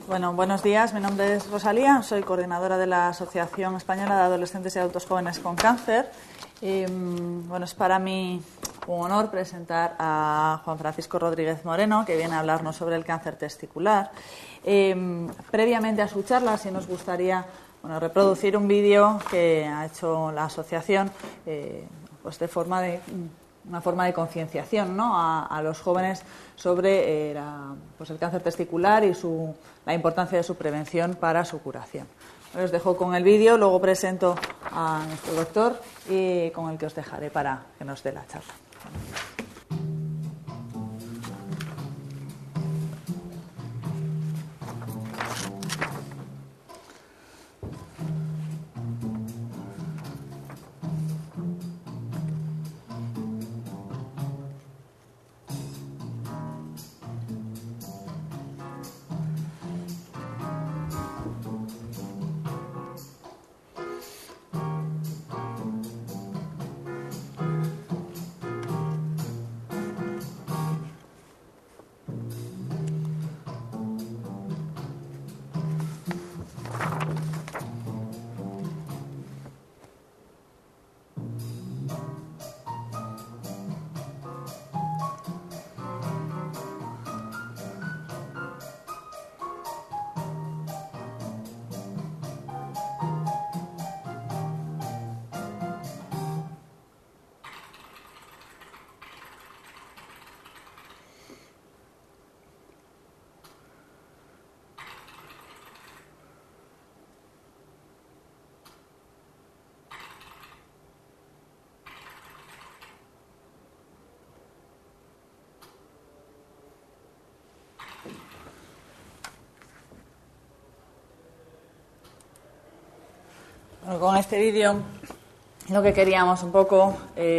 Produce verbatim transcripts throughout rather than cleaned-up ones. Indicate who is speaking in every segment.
Speaker 1: Bueno, buenos días. Mi nombre es Rosalía. Soy coordinadora de la Asociación Española de Adolescentes y Adultos Jóvenes con Cáncer. Y, bueno, es para mí un honor presentar a Juan Francisco Rodríguez Moreno, que viene a hablarnos sobre el cáncer testicular. Eh, previamente a su charla, sí nos gustaría bueno, reproducir un vídeo que ha hecho la asociación eh, pues de forma de una forma de concienciación, ¿no?, a, a los jóvenes sobre eh, la, pues el cáncer testicular y su, la importancia de su prevención para su curación. Os dejo con el vídeo, luego presento a nuestro doctor y con el que os dejaré para que nos dé la charla. Bueno, con este vídeo lo que queríamos un poco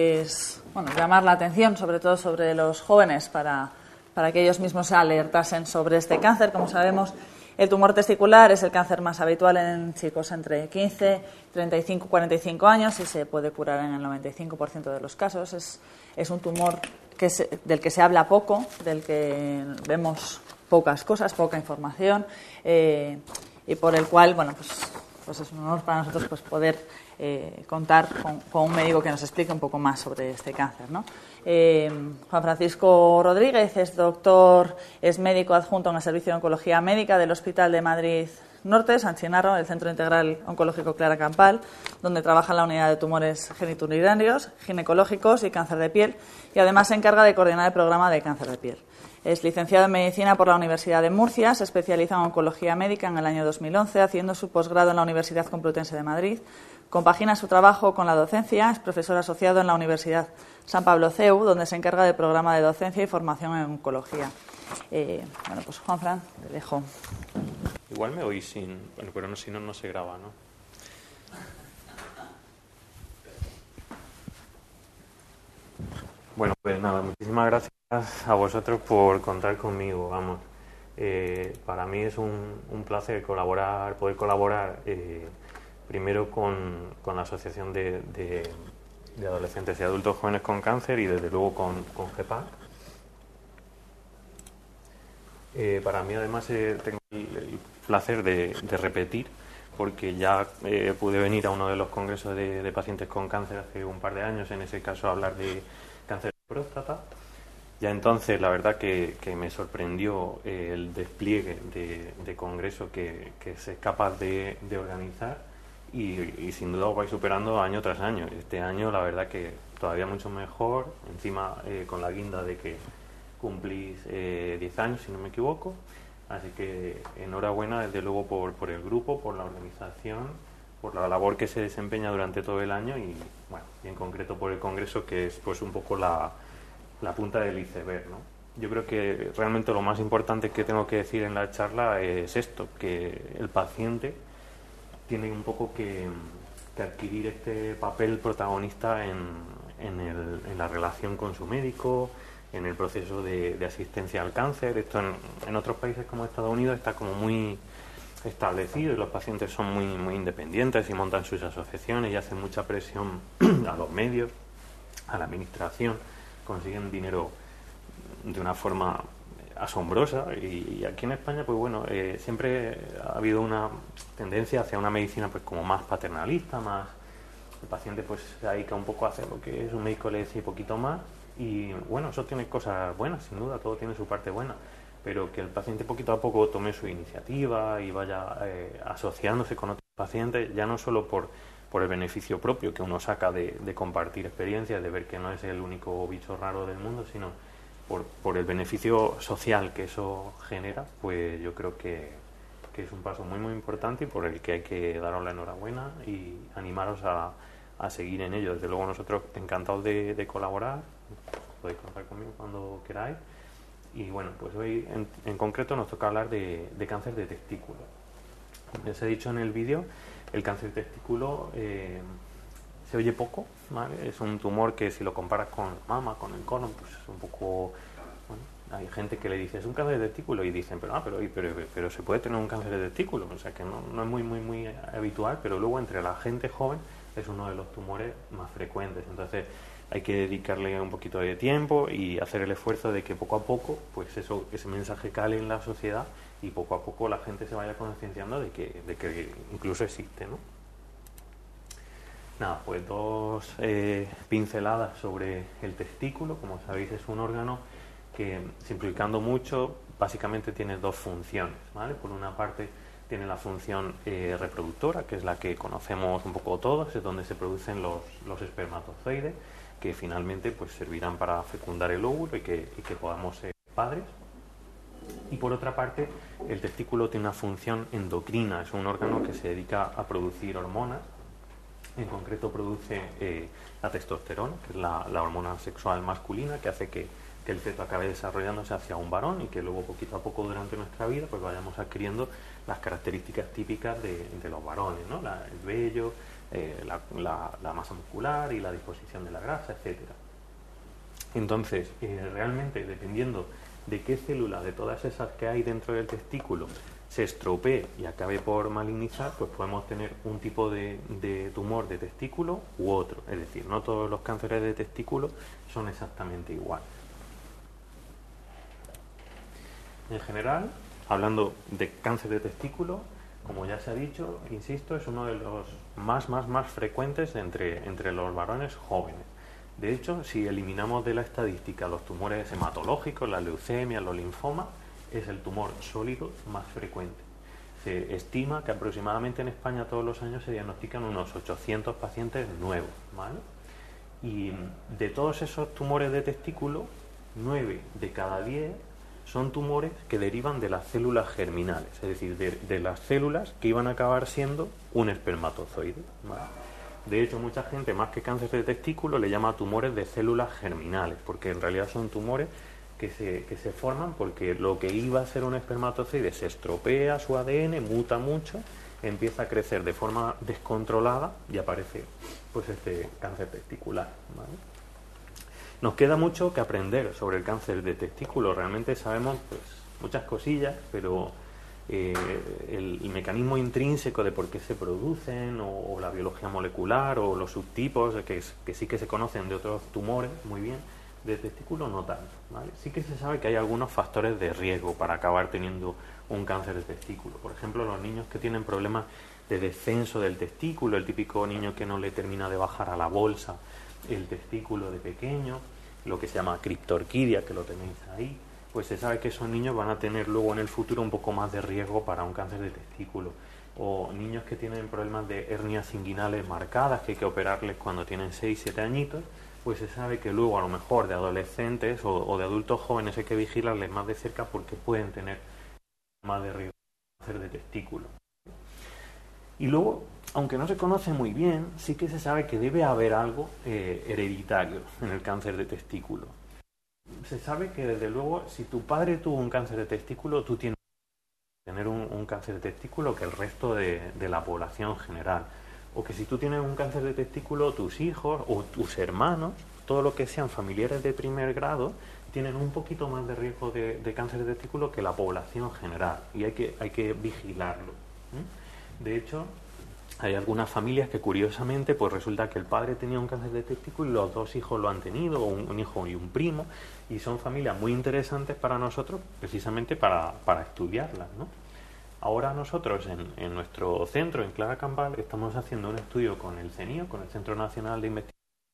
Speaker 1: es bueno, llamar la atención, sobre todo sobre los jóvenes, para, para que ellos mismos se alertasen sobre este cáncer. Como sabemos, el tumor testicular es el cáncer más habitual en chicos entre quince, treinta y cinco, cuarenta y cinco años y se puede curar en el noventa y cinco por ciento de los casos. Es, es un tumor que se, del que se habla poco, del que vemos pocas cosas, poca información eh, y por el cual, bueno, pues... pues es un honor para nosotros pues, poder eh, contar con, con un médico que nos explique un poco más sobre este cáncer, ¿no? Eh, Juan Francisco Rodríguez es doctor, es médico adjunto en el Servicio de Oncología Médica del Hospital de Madrid Norte, San Chinarro, el Centro Integral Oncológico Clara Campal, donde trabaja en la unidad de tumores geniturinarios, ginecológicos y cáncer de piel, y además se encarga de coordinar el programa de cáncer de piel. Es licenciado en Medicina por la Universidad de Murcia, se especializa en Oncología Médica en el año dos mil once, haciendo su posgrado en la Universidad Complutense de Madrid. Compagina su trabajo con la docencia, es profesor asociado en la Universidad San Pablo C E U, donde se encarga del programa de docencia y formación en Oncología. Eh, bueno, pues Juanfran, te dejo.
Speaker 2: Igual me oís sin... Bueno, pero no, si no, no se graba, ¿no? Bueno, pues nada, muchísimas gracias a vosotros por contar conmigo, vamos. Eh, para mí es un, un placer colaborar, poder colaborar eh, primero con, con la Asociación de, de, de Adolescentes y Adultos Jóvenes con Cáncer y desde luego con, con GEPAC. Eh, para mí además eh, tengo el, el placer de, de repetir porque ya eh, pude venir a uno de los congresos de, de pacientes con cáncer hace un par de años, en ese caso a hablar de cáncer de próstata. Ya entonces la verdad que, que me sorprendió eh, el despliegue de, de congreso que, que se es capaz de, de organizar y, y sin duda os vais superando año tras año. Este año la verdad que todavía mucho mejor, encima eh, con la guinda de que cumplís eh, diez años si no me equivoco, así que enhorabuena desde luego por, por el grupo, por la organización, por la labor que se desempeña durante todo el año y bueno, y en concreto por el congreso que es pues un poco la la punta del iceberg, ¿no? Yo creo que realmente lo más importante que tengo que decir en la charla es esto, que el paciente tiene un poco que, que adquirir este papel protagonista en, en, el, en la relación con su médico, en el proceso de, de asistencia al cáncer. Esto en, en otros países como Estados Unidos está como muy establecido y los pacientes son muy, muy independientes y montan sus asociaciones y hacen mucha presión a los medios, a la administración, consiguen dinero de una forma asombrosa y, y aquí en España pues bueno eh, siempre ha habido una tendencia hacia una medicina pues como más paternalista, más el paciente pues se dedica un poco a hacer lo que es un médico le dice y poquito más y bueno, eso tiene cosas buenas sin duda, todo tiene su parte buena, pero que el paciente poquito a poco tome su iniciativa y vaya eh, asociándose con otros pacientes, ya no solo por, por el beneficio propio que uno saca de, de compartir experiencias, de ver que no es el único bicho raro del mundo, sino por, por el beneficio social que eso genera, pues yo creo que, que es un paso muy muy importante y por el que hay que daros la enhorabuena y animaros a, a seguir en ello. Desde luego nosotros encantados de, de colaborar, podéis contar conmigo cuando queráis. Y bueno, pues hoy en, en concreto nos toca hablar de, de cáncer de testículo. Como les he dicho en el vídeo, el cáncer de testículo eh, se oye poco, ¿vale? Es un tumor que si lo comparas con mama, con el colon, pues es un poco... Bueno, hay gente que le dice, es un cáncer de testículo y dicen, pero, ah, pero, pero, pero, pero se puede tener un cáncer de testículo. O sea que no, no es muy, muy, muy habitual, pero luego entre la gente joven es uno de los tumores más frecuentes. Entonces hay que dedicarle un poquito de tiempo y hacer el esfuerzo de que poco a poco pues eso, ese mensaje cale en la sociedad y poco a poco la gente se vaya concienciando de que, de que incluso existe, ¿no? Nada, pues dos eh, pinceladas sobre el testículo. Como sabéis, es un órgano que, simplificando mucho, básicamente tiene dos funciones, ¿vale? Por una parte tiene la función eh, reproductora, que es la que conocemos un poco todos, es donde se producen los, los espermatozoides, que finalmente pues servirán para fecundar el óvulo y que, y que podamos ser padres. Y por otra parte, el testículo tiene una función endocrina, es un órgano que se dedica a producir hormonas, en concreto produce eh, la testosterona, que es la, la hormona sexual masculina, que hace que, que el feto acabe desarrollándose hacia un varón y que luego poquito a poco durante nuestra vida pues vayamos adquiriendo las características típicas de, de los varones, ¿no? La, el vello, eh, la, la, la masa muscular y la disposición de la grasa, etcétera. Entonces, eh, realmente, dependiendo de qué célula de todas esas que hay dentro del testículo se estropee y acabe por malignizar, pues podemos tener un tipo de, de tumor de testículo u otro. Es decir, no todos los cánceres de testículo son exactamente iguales. En general, hablando de cáncer de testículo, como ya se ha dicho, insisto, es uno de los más, más, más frecuentes entre, entre los varones jóvenes. De hecho, si eliminamos de la estadística los tumores hematológicos, la leucemia, los linfomas, es el tumor sólido más frecuente. Se estima que aproximadamente en España todos los años se diagnostican unos ochocientos pacientes nuevos, ¿vale? Y de todos esos tumores de testículo, nueve de cada diez son tumores que derivan de las células germinales, es decir, de, de las células que iban a acabar siendo un espermatozoide, ¿vale? De hecho, mucha gente, más que cáncer de testículo, le llama tumores de células germinales, porque en realidad son tumores que se, que se forman porque lo que iba a ser un espermatozoide se estropea su A D N, muta mucho, empieza a crecer de forma descontrolada y aparece pues este cáncer testicular, ¿vale? Nos queda mucho que aprender sobre el cáncer de testículo. Realmente sabemos pues muchas cosillas, pero eh, el, el mecanismo intrínseco de por qué se producen, o, o la biología molecular, o los subtipos que, que sí que se conocen de otros tumores muy bien, de testículo no tanto, ¿vale? Sí que se sabe que hay algunos factores de riesgo para acabar teniendo un cáncer de testículo. Por ejemplo, los niños que tienen problemas de descenso del testículo, el típico niño que no le termina de bajar a la bolsa el testículo de pequeño, lo que se llama criptorquidia, que lo tenéis ahí, pues se sabe que esos niños van a tener luego en el futuro un poco más de riesgo para un cáncer de testículo. O niños que tienen problemas de hernias inguinales marcadas, que hay que operarles cuando tienen seis siete añitos, pues se sabe que luego a lo mejor de adolescentes o, o de adultos jóvenes hay que vigilarles más de cerca porque pueden tener más de riesgo de cáncer de testículo. Y luego, aunque no se conoce muy bien, sí que se sabe que debe haber algo eh, hereditario en el cáncer de testículo. Se sabe que desde luego, si tu padre tuvo un cáncer de testículo, tú tienes que tener un, un cáncer de testículo que el resto de, de la población general. O que si tú tienes un cáncer de testículo, tus hijos o tus hermanos, todo lo que sean familiares de primer grado, tienen un poquito más de riesgo de, de cáncer de testículo que la población general. Y hay que, hay que vigilarlo. ¿Mm? De hecho, hay algunas familias que curiosamente pues resulta que el padre tenía un cáncer de testículo y los dos hijos lo han tenido, un, un hijo y un primo, y son familias muy interesantes para nosotros precisamente para, para estudiarlas, ¿no? Ahora nosotros en, en nuestro centro, en Clara Campoy, estamos haciendo un estudio con el CENIO, con el Centro Nacional de Investigación,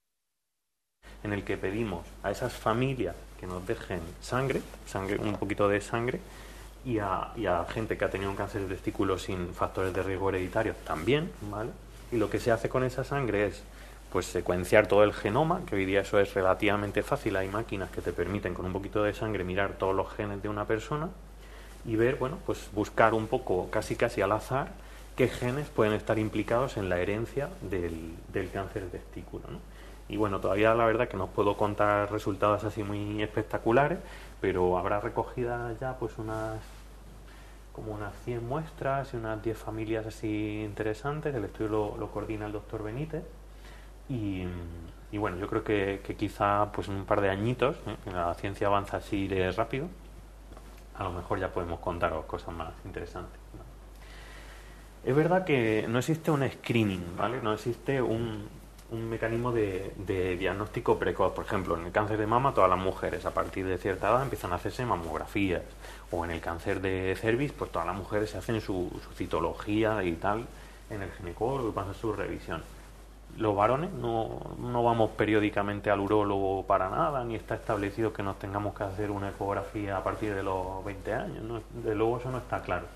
Speaker 2: en el que pedimos a esas familias que nos dejen sangre, sangre un poquito de sangre, y a, y a gente que ha tenido un cáncer de testículo sin factores de riesgo hereditarios también, ¿vale? Y lo que se hace con esa sangre es pues secuenciar todo el genoma, que hoy día eso es relativamente fácil, hay máquinas que te permiten con un poquito de sangre mirar todos los genes de una persona y ver, bueno, pues buscar un poco, casi casi al azar, qué genes pueden estar implicados en la herencia del, del cáncer de testículo, ¿no? Y bueno, todavía la verdad que no os puedo contar resultados así muy espectaculares, pero habrá recogidas ya pues unas como unas cien muestras y unas diez familias así interesantes. El estudio lo, lo coordina el doctor Benítez y, y bueno, yo creo que, que quizá pues en un par de añitos, ¿eh? La ciencia avanza así de rápido, a lo mejor ya podemos contaros cosas más interesantes, ¿no? Es verdad que no existe un screening, ¿vale? No existe un, un mecanismo de, de diagnóstico precoz. Por ejemplo, en el cáncer de mama todas las mujeres a partir de cierta edad empiezan a hacerse mamografías, o en el cáncer de cervix pues todas las mujeres se hacen su, su citología y tal en el ginecólogo y pasan su revisión. Los varones no, no vamos periódicamente al urólogo para nada, ni está establecido que nos tengamos que hacer una ecografía a partir de los veinte años, ¿no? De luego eso no está claro.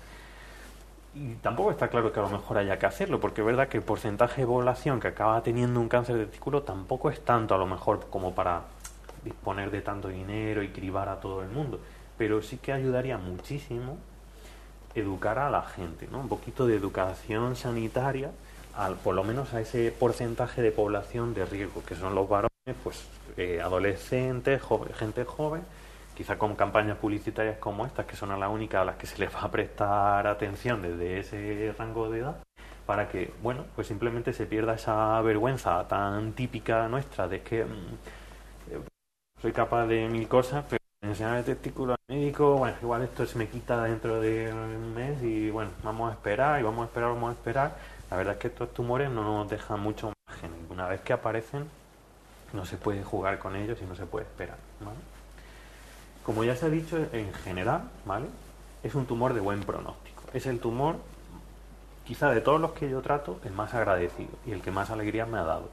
Speaker 2: Y tampoco está claro que a lo mejor haya que hacerlo, porque es verdad que el porcentaje de población que acaba teniendo un cáncer de testículo tampoco es tanto a lo mejor como para disponer de tanto dinero y cribar a todo el mundo, pero sí que ayudaría muchísimo educar a la gente, ¿no? Un poquito de educación sanitaria, al, por lo menos a ese porcentaje de población de riesgo, que son los varones, pues eh, adolescentes, joven, gente joven, quizá con campañas publicitarias como estas, que son a la única a las que se les va a prestar atención desde ese rango de edad, para que, bueno, pues simplemente se pierda esa vergüenza tan típica nuestra de que mmm, soy capaz de mil cosas, pero enseñar el testículo al médico, bueno, igual esto se me quita dentro de un mes y bueno, vamos a esperar y vamos a esperar, vamos a esperar. La verdad es que estos tumores no nos dejan mucho margen. Una vez que aparecen, no se puede jugar con ellos y no se puede esperar, ¿vale? Como ya se ha dicho, en general, ¿vale? Es un tumor de buen pronóstico. Es el tumor, quizá de todos los que yo trato, el más agradecido y el que más alegría me ha dado.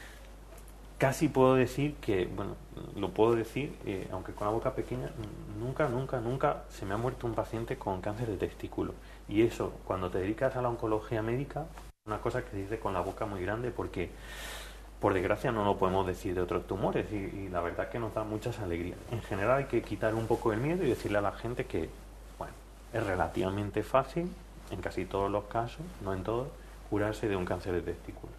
Speaker 2: Casi puedo decir que, bueno, lo puedo decir, eh, aunque con la boca pequeña, nunca, nunca, nunca se me ha muerto un paciente con cáncer de testículo. Y eso, cuando te dedicas a la oncología médica, es una cosa que se dice con la boca muy grande porque, por desgracia, no lo podemos decir de otros tumores y, y la verdad que nos da muchas alegrías. En general hay que quitar un poco el miedo y decirle a la gente que, bueno, es relativamente fácil, en casi todos los casos, no en todos, curarse de un cáncer de testículo.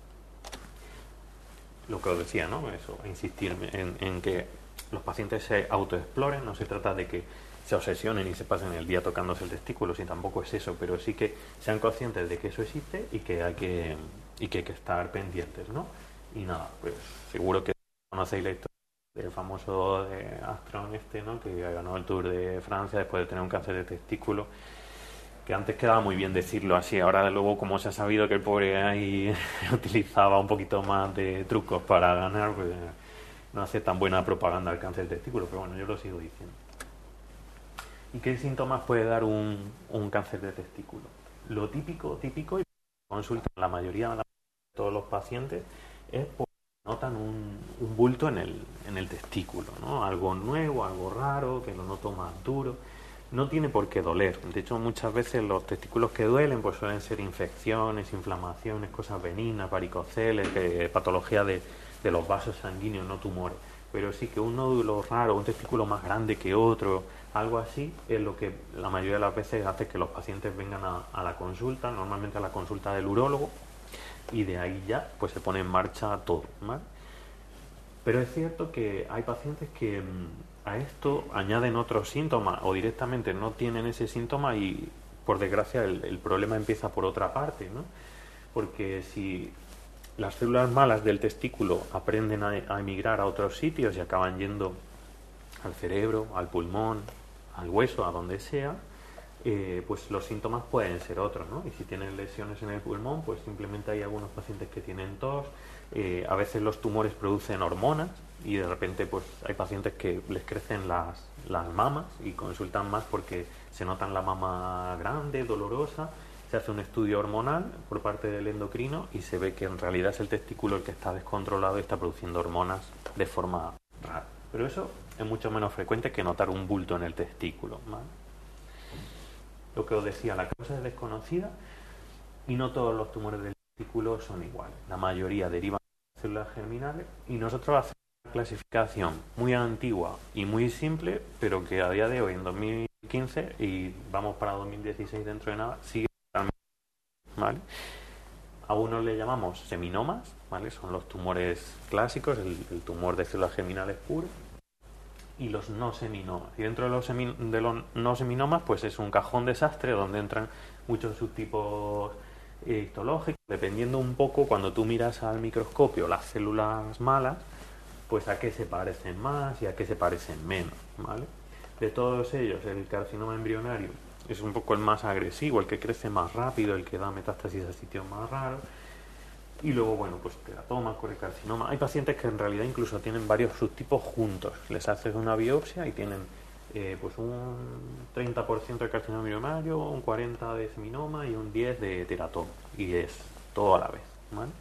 Speaker 2: Lo que os decía, ¿no? Eso, insistir en, en que los pacientes se autoexploren, no se trata de que se obsesionen y se pasen el día tocándose el testículo, si tampoco es eso, pero sí que sean conscientes de que eso existe y que hay que, y que, hay que estar pendientes, ¿no? Y nada, pues seguro que conocéis la historia del famoso de Armstrong este, ¿no? Que ganó el Tour de Francia después de tener un cáncer de testículo, que antes quedaba muy bien decirlo así, ahora luego como se ha sabido que el pobre ahí utilizaba un poquito más de trucos para ganar, pues no hace tan buena propaganda al cáncer de testículo, pero bueno, yo lo sigo diciendo. ¿Y qué síntomas puede dar un, un cáncer de testículo? Lo típico, típico, y consulta la mayoría de todos los pacientes, es porque notan un, un bulto en el, en el testículo, ¿no? Algo nuevo, algo raro, que lo noto más duro. No tiene por qué doler. De hecho, muchas veces los testículos que duelen pues suelen ser infecciones, inflamaciones, cosas benignas, varicoceles, que, patología de, de los vasos sanguíneos, no tumores. Pero sí que un nódulo raro, un testículo más grande que otro, algo así, es lo que la mayoría de las veces hace que los pacientes vengan a, a la consulta, normalmente a la consulta del urólogo, y de ahí ya pues se pone en marcha todo, ¿vale? Pero es cierto que hay pacientes que a esto añaden otros síntomas o directamente no tienen ese síntoma y por desgracia el, el problema empieza por otra parte, ¿no? Porque si las células malas del testículo aprenden a, a emigrar a otros sitios y acaban yendo al cerebro, al pulmón, al hueso, a donde sea, eh, pues los síntomas pueden ser otros, ¿no? Y si tienen lesiones en el pulmón, pues simplemente hay algunos pacientes que tienen tos, eh, a veces los tumores producen hormonas y de repente pues hay pacientes que les crecen las, las mamas y consultan más porque se notan la mama grande, dolorosa. Se hace un estudio hormonal por parte del endocrino y se ve que en realidad es el testículo el que está descontrolado y está produciendo hormonas de forma rara. Pero eso es mucho menos frecuente que notar un bulto en el testículo, ¿vale? Lo que os decía, la causa es desconocida y no todos los tumores del testículo son iguales. La mayoría derivan de células germinales y nosotros hacemos una clasificación muy antigua y muy simple, pero que a día de hoy, en dos mil quince, y vamos para dos mil dieciséis dentro de nada, sigue, ¿vale? A unos le llamamos seminomas, ¿vale? Son los tumores clásicos, el, el tumor de células germinales puro, y los no seminomas. Y dentro de los, semi, de los no seminomas, pues es un cajón desastre donde entran muchos subtipos eh, histológicos, dependiendo un poco, cuando tú miras al microscopio las células malas, pues a qué se parecen más y a qué se parecen menos, ¿vale? De todos ellos, el carcinoma embrionario es un poco el más agresivo, el que crece más rápido, el que da metástasis a sitios más raros. Y luego, bueno, pues teratoma, corecarcinoma. Hay pacientes que en realidad incluso tienen varios subtipos juntos. Les haces una biopsia y tienen eh, pues un treinta por ciento de carcinoma embrionario, un cuarenta por ciento de seminoma y un diez por ciento de teratoma. Y es todo a la vez, ¿vale?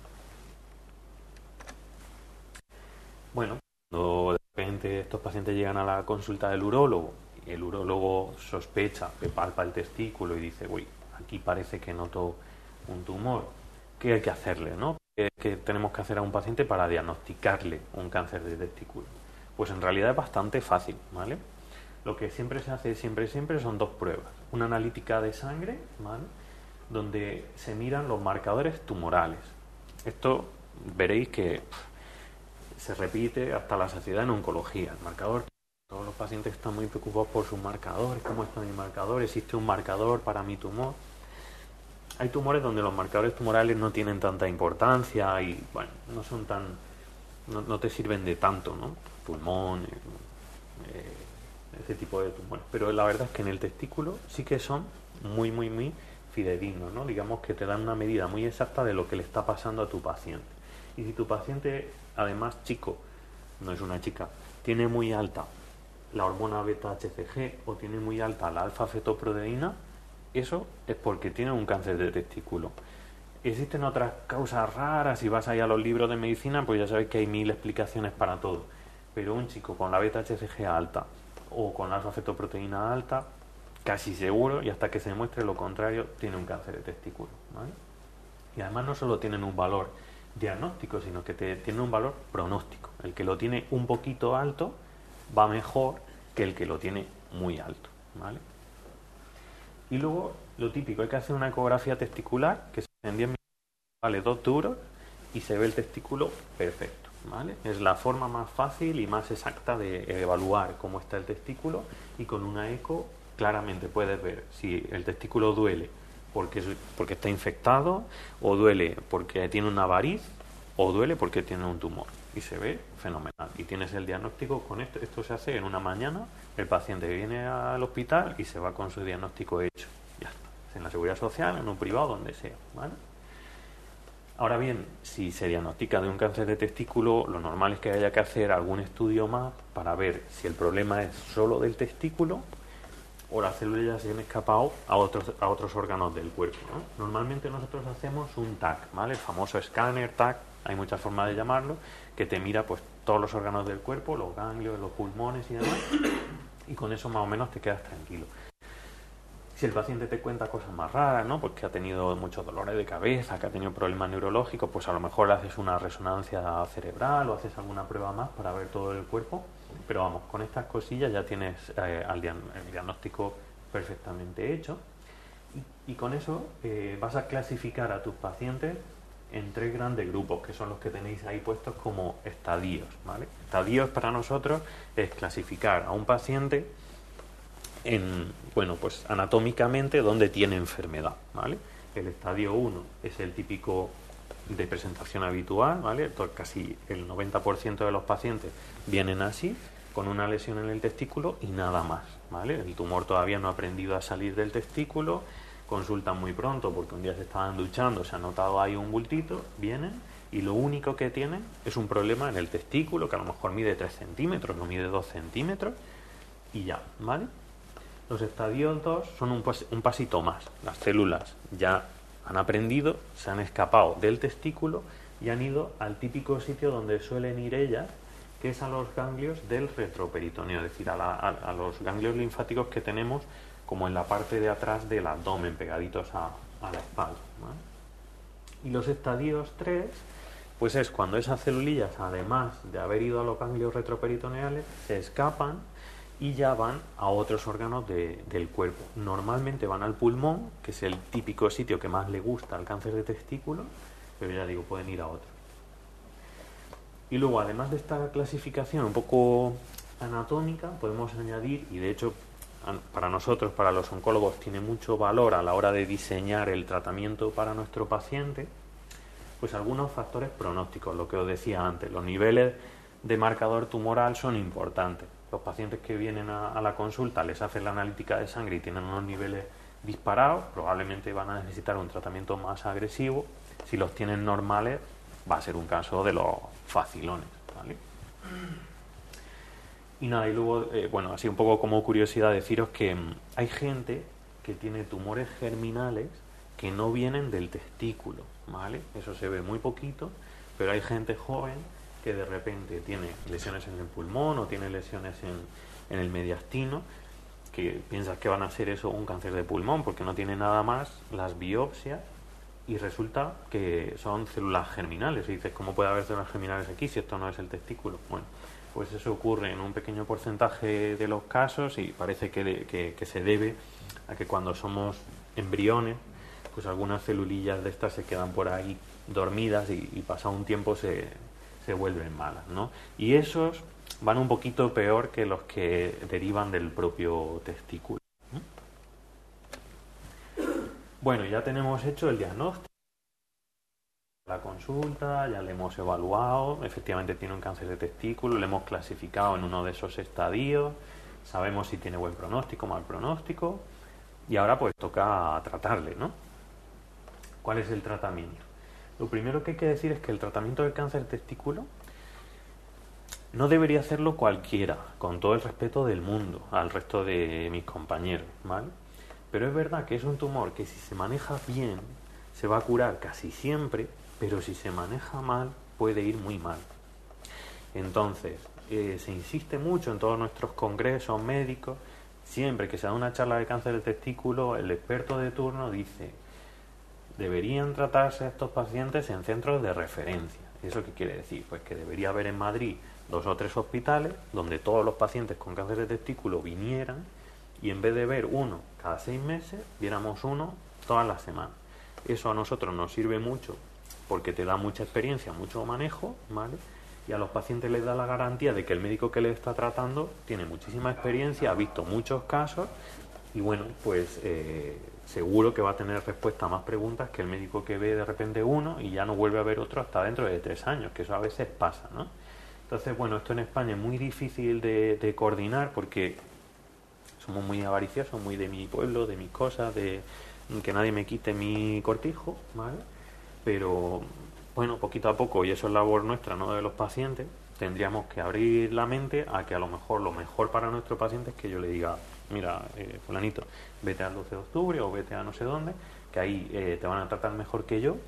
Speaker 2: Bueno, cuando de repente estos pacientes llegan a la consulta del urólogo y el urólogo sospecha, que palpa el testículo y dice, uy, aquí parece que noto un tumor, ¿qué hay que hacerle, no? ¿Qué, qué tenemos que hacer a un paciente para diagnosticarle un cáncer de testículo? Pues en realidad es bastante fácil, ¿vale? Lo que siempre se hace, siempre, siempre son dos pruebas. Una analítica de sangre, ¿vale? Donde se miran los marcadores tumorales. Esto veréis que pff, se repite hasta la saciedad en oncología. El marcador, todos los pacientes están muy preocupados por sus marcadores. ¿Cómo está mi marcador? ¿Existe un marcador para mi tumor? Hay tumores donde los marcadores tumorales no tienen tanta importancia y, bueno, no son tan... no, no te sirven de tanto, ¿no? Pulmón, eh, ese tipo de tumores. Pero la verdad es que en el testículo sí que son muy, muy, muy fidedignos, ¿no? Digamos que te dan una medida muy exacta de lo que le está pasando a tu paciente. Y si tu paciente, además chico, no es una chica, tiene muy alta la hormona beta H C G o tiene muy alta la alfa-fetoproteína, eso es porque tiene un cáncer de testículo. Existen otras causas raras, si vas ahí a los libros de medicina, pues ya sabes que hay mil explicaciones para todo. Pero un chico con la beta H C G alta o con la alfa-fetoproteína alta, casi seguro, y hasta que se demuestre lo contrario, tiene un cáncer de testículo, ¿vale? Y además no solo tienen un valor diagnóstico, sino que te, tienen un valor pronóstico. El que lo tiene un poquito alto va mejor que el que lo tiene muy alto, ¿vale? Y luego, lo típico, hay que hacer una ecografía testicular, que en diez minutos vale dos duros y se ve el testículo perfecto, ¿vale? Es la forma más fácil y más exacta de evaluar cómo está el testículo, y con una eco claramente puedes ver si el testículo duele porque, porque está infectado, o duele porque tiene una variz, o duele porque tiene un tumor. Y se ve fenomenal. Y tienes el diagnóstico con esto. Esto se hace en una mañana. El paciente viene al hospital y se va con su diagnóstico hecho. Ya está. En la seguridad social, en un privado, donde sea, ¿vale? Ahora bien, si se diagnostica de un cáncer de testículo, lo normal es que haya que hacer algún estudio más para ver si el problema es solo del testículo o las células ya se han escapado a otros, a otros órganos del cuerpo, ¿no? Normalmente nosotros hacemos un T A C, ¿vale? El famoso escáner, T A C, hay muchas formas de llamarlo, que te mira pues todos los órganos del cuerpo, los ganglios, los pulmones y demás, y con eso más o menos te quedas tranquilo. Si el paciente te cuenta cosas más raras, ¿no? Pues que ha tenido muchos dolores de cabeza, que ha tenido problemas neurológicos, pues a lo mejor le haces una resonancia cerebral o haces alguna prueba más para ver todo el cuerpo. Pero vamos, con estas cosillas ya tienes eh, el diagnóstico perfectamente hecho. Y, y con eso eh, vas a clasificar a tus pacientes en tres grandes grupos, que son los que tenéis ahí puestos como estadios, ¿vale? Estadios para nosotros es clasificar a un paciente en, bueno, pues anatómicamente donde tiene enfermedad, ¿vale? El estadio uno es el típico de presentación habitual, ¿vale? Casi el noventa por ciento de los pacientes vienen así. con una lesión en el testículo y nada más, ¿vale? El tumor todavía no ha aprendido a salir del testículo, consultan muy pronto porque un día se estaban duchando, se ha notado ahí un bultito, vienen y lo único que tienen es un problema en el testículo que a lo mejor mide tres centímetros, no mide dos centímetros y ya, ¿vale? Los estadios dos son un, pas un pasito más. Las células ya han aprendido, se han escapado del testículo y han ido al típico sitio donde suelen ir ellas, que es a los ganglios del retroperitoneo, es decir, a, la, a, a los ganglios linfáticos que tenemos como en la parte de atrás del abdomen, pegaditos a, a la espalda, ¿vale? Y los estadios tres, pues es cuando esas celulillas, además de haber ido a los ganglios retroperitoneales, se escapan y ya van a otros órganos de, del cuerpo. Normalmente van al pulmón, que es el típico sitio que más le gusta al cáncer de testículo, pero ya digo, pueden ir a otros. Y luego, además de esta clasificación un poco anatómica, podemos añadir, y de hecho para nosotros, para los oncólogos, tiene mucho valor a la hora de diseñar el tratamiento para nuestro paciente, pues algunos factores pronósticos, lo que os decía antes. Los niveles de marcador tumoral son importantes. Los pacientes que vienen a, a la consulta les hacen la analítica de sangre y tienen unos niveles disparados, probablemente van a necesitar un tratamiento más agresivo. Si los tienen normales, va a ser un caso de los facilones, ¿vale? Y nada, y luego, eh, bueno, así un poco como curiosidad deciros que mmm, hay gente que tiene tumores germinales que no vienen del testículo, ¿vale? Eso se ve muy poquito, pero hay gente joven que de repente tiene lesiones en el pulmón o tiene lesiones en, en el mediastino, que piensas que van a ser eso un cáncer de pulmón porque no tiene nada más, las biopsias, y resulta que son células germinales. Y dices, ¿cómo puede haber células germinales aquí si esto no es el testículo? Bueno, pues eso ocurre en un pequeño porcentaje de los casos y parece que, de, que, que se debe a que cuando somos embriones, pues algunas celulillas de estas se quedan por ahí dormidas y, y pasado un tiempo se, se vuelven malas, ¿no? Y esos van un poquito peor que los que derivan del propio testículo. Bueno, ya tenemos hecho el diagnóstico, la consulta, ya le hemos evaluado, efectivamente tiene un cáncer de testículo, le hemos clasificado en uno de esos estadios, sabemos si tiene buen pronóstico, mal pronóstico, y ahora pues toca tratarle, ¿no? ¿Cuál es el tratamiento? Lo primero que hay que decir es que el tratamiento del cáncer de testículo no debería hacerlo cualquiera, con todo el respeto del mundo al resto de mis compañeros, ¿vale? Pero es verdad que es un tumor que si se maneja bien se va a curar casi siempre, pero si se maneja mal puede ir muy mal. Entonces, eh, se insiste mucho en todos nuestros congresos médicos, siempre que se da una charla de cáncer de testículo, el experto de turno dice, deberían tratarse a estos pacientes en centros de referencia. ¿Eso qué quiere decir? Pues que debería haber en Madrid dos o tres hospitales donde todos los pacientes con cáncer de testículo vinieran y en vez de ver uno cada seis meses, viéramos uno todas las semanas. Eso a nosotros nos sirve mucho porque te da mucha experiencia, mucho manejo, ¿vale? Y a los pacientes les da la garantía de que el médico que les está tratando tiene muchísima experiencia, ha visto muchos casos y bueno, pues eh, seguro que va a tener respuesta a más preguntas que el médico que ve de repente uno y ya no vuelve a ver otro hasta dentro de tres años, que eso a veces pasa, ¿no? Entonces, bueno, esto en España es muy difícil de, de coordinar porque somos muy avariciosos, muy de mi pueblo, de mis cosas, de que nadie me quite mi cortijo, ¿vale? Pero, bueno, poquito a poco, y eso es labor nuestra, no de los pacientes, tendríamos que abrir la mente a que a lo mejor lo mejor para nuestro paciente es que yo le diga, mira, eh, fulanito, vete al doce de octubre o vete a no sé dónde, que ahí eh, te van a tratar mejor que yo,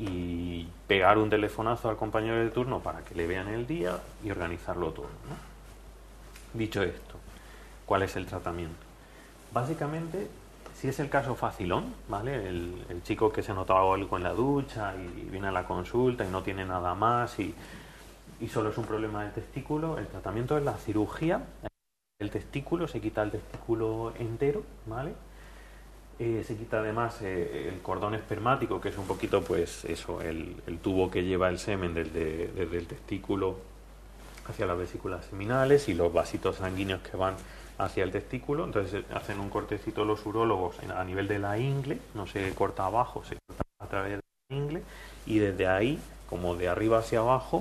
Speaker 2: y pegar un telefonazo al compañero de turno para que le vean el día y organizarlo todo, ¿no? Dicho esto, ¿cuál es el tratamiento? Básicamente, si es el caso facilón, ¿vale? El, el chico que se notaba algo en la ducha y viene a la consulta y no tiene nada más y, y solo es un problema del testículo, el tratamiento es la cirugía. El testículo, se quita el testículo entero, ¿vale? Eh, se quita además eh, el cordón espermático, que es un poquito, pues, eso, el, el tubo que lleva el semen desde, desde el testículo hacia las vesículas seminales y los vasitos sanguíneos que van hacia el testículo. Entonces hacen un cortecito los urólogos a nivel de la ingle, no se corta abajo, se corta a través de la ingle y desde ahí, como de arriba hacia abajo,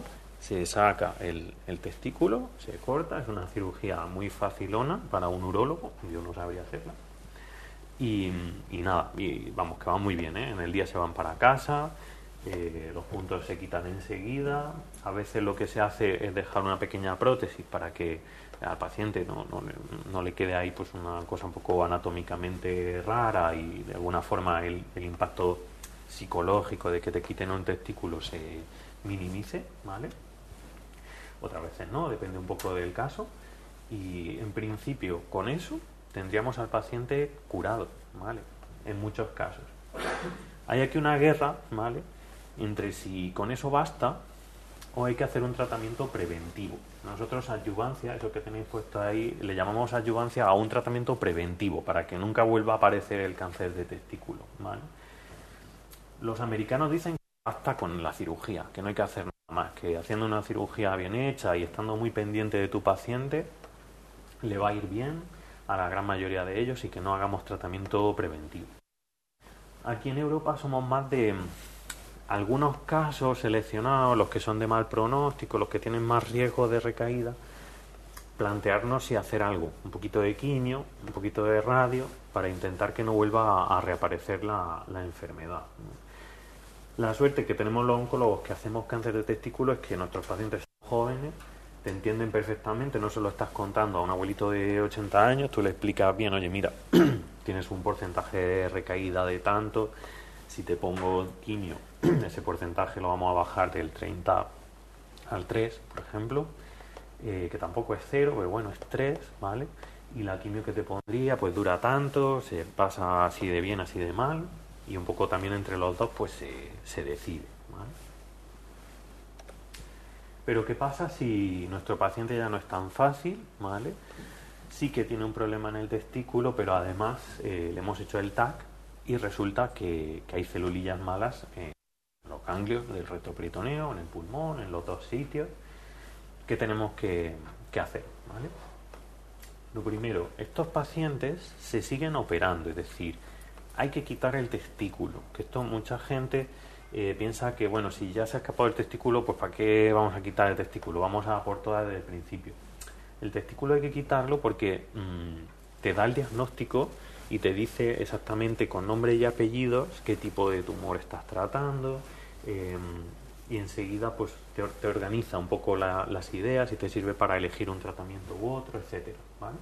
Speaker 2: se saca el, el testículo, se corta, es una cirugía muy facilona para un urólogo, yo no sabría hacerla. Y, y nada, y vamos, que va muy bien, ¿eh? En el día se van para casa, eh, los puntos se quitan enseguida. A veces lo que se hace es dejar una pequeña prótesis para que al paciente no, no, no le quede ahí pues una cosa un poco anatómicamente rara y de alguna forma el, el impacto psicológico de que te quiten un testículo se minimice, ¿vale? Otras veces no, depende un poco del caso. Y en principio con eso tendríamos al paciente curado, ¿vale? En muchos casos. Hay aquí una guerra, ¿vale?, entre si con eso basta o hay que hacer un tratamiento preventivo. Nosotros adyuvancia, eso que tenéis puesto ahí, le llamamos adyuvancia a un tratamiento preventivo para que nunca vuelva a aparecer el cáncer de testículo, ¿vale? Los americanos dicen que basta con la cirugía, que no hay que hacer nada más, que haciendo una cirugía bien hecha y estando muy pendiente de tu paciente le va a ir bien a la gran mayoría de ellos y que no hagamos tratamiento preventivo. Aquí en Europa somos más de algunos casos seleccionados, los que son de mal pronóstico, los que tienen más riesgo de recaída, plantearnos si hacer algo, un poquito de quimio, un poquito de radio, para intentar que no vuelva a, a reaparecer la, la enfermedad. La suerte que tenemos los oncólogos que hacemos cáncer de testículo es que nuestros pacientes son jóvenes, te entienden perfectamente, no se lo estás contando a un abuelito de ochenta años, tú le explicas bien, oye, mira, tienes un porcentaje de recaída de tanto, si te pongo quimio, ese porcentaje lo vamos a bajar del treinta al tres, por ejemplo, eh, que tampoco es cero, pero bueno, es tres, ¿vale? Y la quimio que te pondría, pues dura tanto, se pasa así de bien, así de mal, y un poco también entre los dos, pues se, se decide, ¿vale? Pero ¿qué pasa si nuestro paciente ya no es tan fácil, ¿vale? Sí que tiene un problema en el testículo, pero además eh, le hemos hecho el T A C y resulta que, que hay celulillas malas en los ganglios del retroperitoneo, en el pulmón, en los dos sitios. ¿Qué tenemos que, que hacer, ¿vale? Lo primero, estos pacientes se siguen operando, es decir, hay que quitar el testículo, que esto mucha gente eh, piensa que, bueno, si ya se ha escapado el testículo, pues ¿para qué vamos a quitar el testículo? Vamos a por todas desde el principio. El testículo hay que quitarlo porque mmm, te da el diagnóstico y te dice exactamente con nombre y apellidos qué tipo de tumor estás tratando, eh, y enseguida pues te, te organiza un poco la, las ideas y te sirve para elegir un tratamiento u otro, etcétera, ¿vale?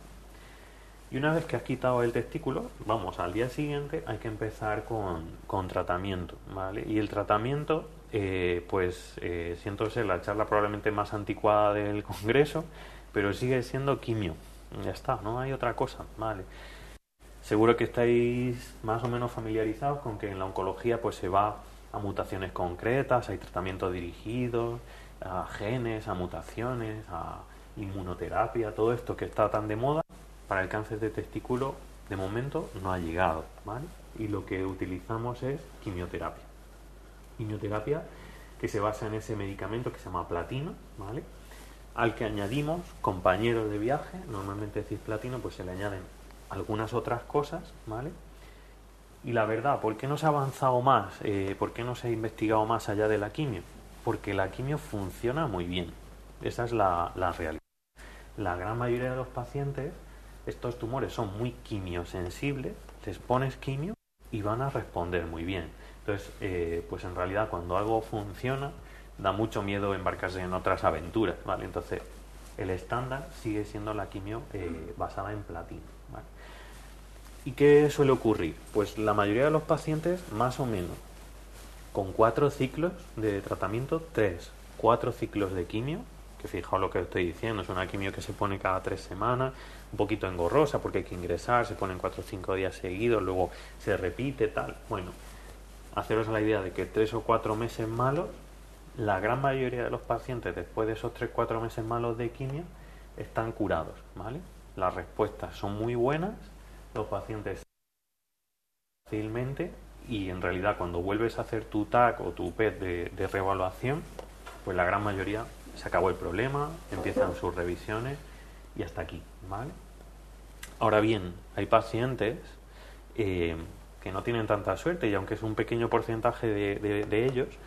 Speaker 2: Y una vez que has quitado el testículo, vamos, al día siguiente hay que empezar con, con tratamiento, ¿vale? Y el tratamiento, eh, pues eh, siento ser la charla probablemente más anticuada del Congreso, pero sigue siendo quimio, ya está, no hay otra cosa, ¿vale? Seguro que estáis más o menos familiarizados con que en la oncología pues se va a mutaciones concretas, hay tratamientos dirigidos, a genes, a mutaciones, a inmunoterapia, todo esto que está tan de moda. Para el cáncer de testículo, de momento, no ha llegado, ¿vale? Y lo que utilizamos es quimioterapia. Quimioterapia que se basa en ese medicamento que se llama platino, ¿vale? Al que añadimos compañeros de viaje, normalmente cisplatino, pues se le añaden algunas otras cosas, ¿vale? Y la verdad, ¿por qué no se ha avanzado más? Eh, ¿Por qué no se ha investigado más allá de la quimio? Porque la quimio funciona muy bien. Esa es la, la realidad. La gran mayoría de los pacientes, estos tumores son muy quimiosensibles, les pones quimio y van a responder muy bien. Entonces, eh, pues en realidad cuando algo funciona, da mucho miedo embarcarse en otras aventuras, ¿vale? Entonces, el estándar sigue siendo la quimio eh, basada en platino, ¿vale? ¿Y qué suele ocurrir? Pues la mayoría de los pacientes, más o menos, con cuatro ciclos de tratamiento, tres, cuatro ciclos de quimio, que fijaos lo que estoy diciendo, es una quimio que se pone cada tres semanas, un poquito engorrosa porque hay que ingresar, se ponen cuatro o cinco días seguidos, luego se repite, tal. Bueno, haceros la idea de que tres o cuatro meses malos, la gran mayoría de los pacientes después de esos tres o cuatro meses malos de quimio están curados, ¿vale? Las respuestas son muy buenas, los pacientes fácilmente, y en realidad cuando vuelves a hacer tu T A C o tu P E T de, de reevaluación, pues la gran mayoría se acabó el problema, empiezan sus revisiones y hasta aquí, ¿vale? Ahora bien, hay pacientes eh, que no tienen tanta suerte y aunque es un pequeño porcentaje de, de, de ellos,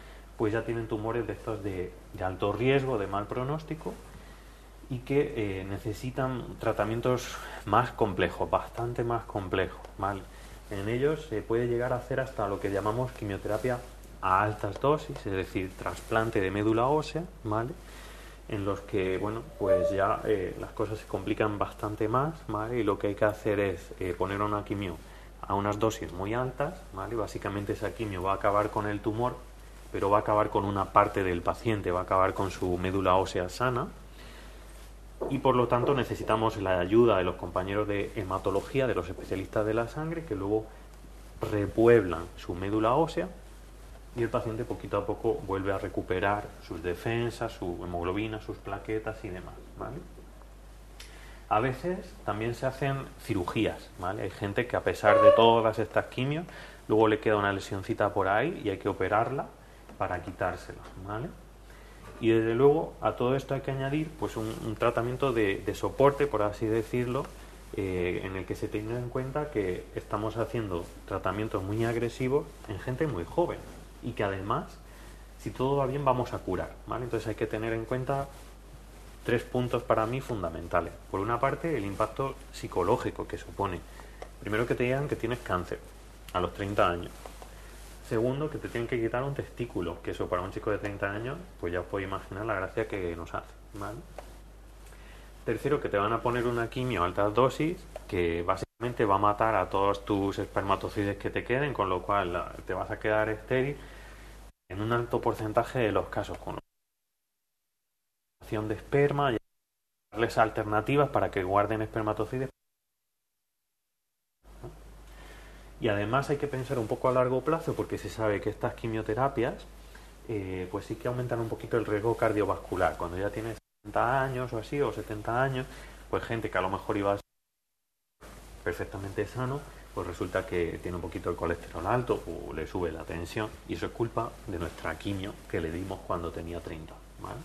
Speaker 2: pues ya tienen tumores de estos de, de alto riesgo, de mal pronóstico, y que eh, necesitan tratamientos más complejos, bastante más complejos, ¿vale? En ellos se puede llegar a hacer hasta lo que llamamos quimioterapia a altas dosis, es decir, trasplante de médula ósea, ¿vale? En los que, bueno, pues ya eh, las cosas se complican bastante más, ¿vale? Y lo que hay que hacer es eh, poner una quimio a unas dosis muy altas, ¿vale? Básicamente esa quimio va a acabar con el tumor, pero va a acabar con una parte del paciente, va a acabar con su médula ósea sana, y por lo tanto necesitamos la ayuda de los compañeros de hematología, de los especialistas de la sangre, que luego repueblan su médula ósea y el paciente poquito a poco vuelve a recuperar sus defensas, su hemoglobina, sus plaquetas y demás, ¿vale? A veces también se hacen cirugías, ¿vale? Hay gente que a pesar de todas estas quimios, luego le queda una lesioncita por ahí y hay que operarla para quitársela, ¿vale? Y desde luego a todo esto hay que añadir pues un, un tratamiento de, de soporte, por así decirlo, eh, en el que se tenga en cuenta que estamos haciendo tratamientos muy agresivos en gente muy joven y que además, si todo va bien, vamos a curar, ¿vale? Entonces hay que tener en cuenta tres puntos para mí fundamentales. Por una parte, el impacto psicológico que supone. Primero, que te digan que tienes cáncer a los treinta años. Segundo, que te tienen que quitar un testículo, que eso para un chico de treinta años, pues ya os podéis imaginar la gracia que nos hace, ¿vale? Tercero, que te van a poner una quimio a altas dosis, que básicamente va a matar a todos tus espermatozoides que te queden, con lo cual la, te vas a quedar estéril en un alto porcentaje de los casos, con de esperma, y darles alternativas para que guarden espermatozoides. Y además hay que pensar un poco a largo plazo, porque se sabe que estas quimioterapias eh, pues sí que aumentan un poquito el riesgo cardiovascular. Cuando ya tienes setenta años o así, o setenta años, pues gente que a lo mejor iba a ser perfectamente sano, pues resulta que tiene un poquito el colesterol alto o le sube la tensión, y eso es culpa de nuestra quimio que le dimos cuando tenía treinta, ¿vale?